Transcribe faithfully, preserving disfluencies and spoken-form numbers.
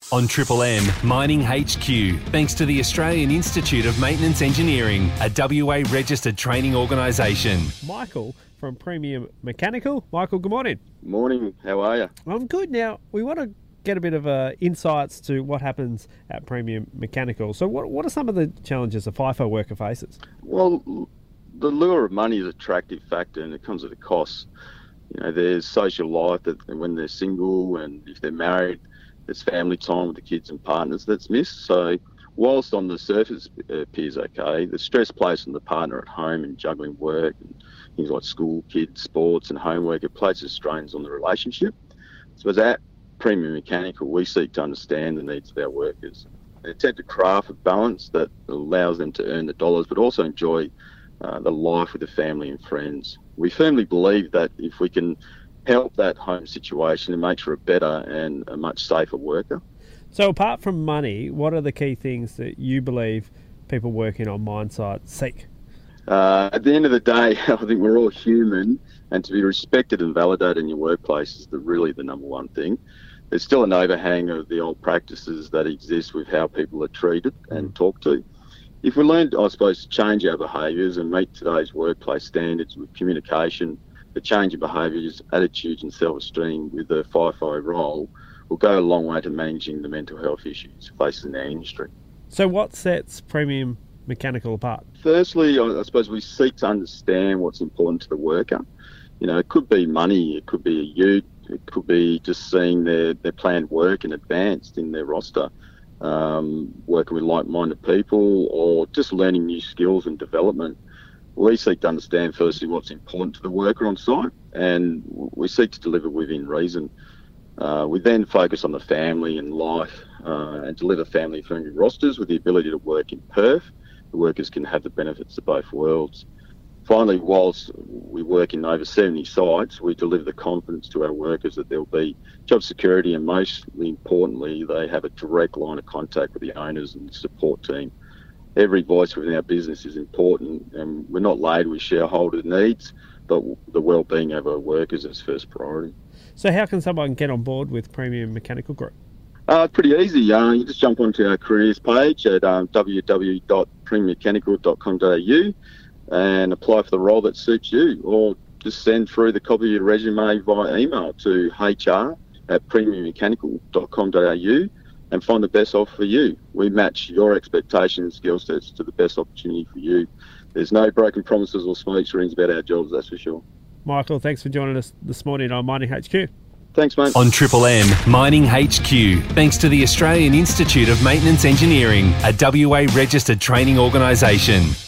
On Triple M Mining H Q, thanks to the Australian Institute of Maintenance Engineering, a W A registered training organisation. Michael from Premium Mechanical. Michael, good morning. Morning, how are you? I'm good. Now, we want to get a bit of uh, insights to what happens at Premium Mechanical. So what what are some of the challenges a FIFO worker faces? Well, the lure of money is an attractive factor and it comes at a cost. You know, there's social life that when they're single, and if they're married, there's family time with the kids and partners that's missed. So whilst on the surface it appears okay, the stress placed on the partner at home and juggling work and things like school, kids, sports and homework, it places strains on the relationship. So as at Premium Mechanical, we seek to understand the needs of our workers and attempt to craft a balance that allows them to earn the dollars but also enjoy uh, the life with the family and friends. We firmly believe that if we can help that home situation, it makes for a better and a much safer worker. So apart from money, what are the key things that you believe people working on mine sites seek? Uh, at the end of the day, I think we're all human, and to be respected and validated in your workplace is the, really the number one thing. There's still an overhang of the old practices that exist with how people are treated and talked to. If we learn, I suppose, to change our behaviours and meet today's workplace standards with communication, the change in behaviours, attitudes and self-esteem with the FIFO role will go a long way to managing the mental health issues facing our industry. So what sets Premium Mechanical apart? Firstly, I suppose we seek to understand what's important to the worker. You know, it could be money, it could be a ute, it could be just seeing their, their planned work in advance in their roster, um, working with like-minded people, or just learning new skills and development. We seek to understand firstly what's important to the worker on site, and we seek to deliver within reason. Uh, we then focus on the family and life uh, and deliver family-friendly rosters with the ability to work in Perth. The workers can have the benefits of both worlds. Finally, whilst we work in over seventy sites, we deliver the confidence to our workers that there will be job security, and most importantly, they have a direct line of contact with the owners and support team. Every voice within our business is important, and we're not laid with shareholder needs, but the well-being of our workers is first priority. So how can someone get on board with Premium Mechanical Group? Uh, pretty easy. Uh, you just jump onto our careers page at um, w w w dot premium mechanical dot com dot a u and apply for the role that suits you, or just send through the copy of your resume via email to h r at premium mechanical dot com dot a u and find the best offer for you. We match your expectations and skill sets to the best opportunity for you. There's no broken promises or smoke screens about our jobs, that's for sure. Michael, thanks for joining us this morning on Mining H Q. Thanks, mate. On Triple M Mining H Q, thanks to the Australian Institute of Maintenance Engineering, a W A registered training organisation.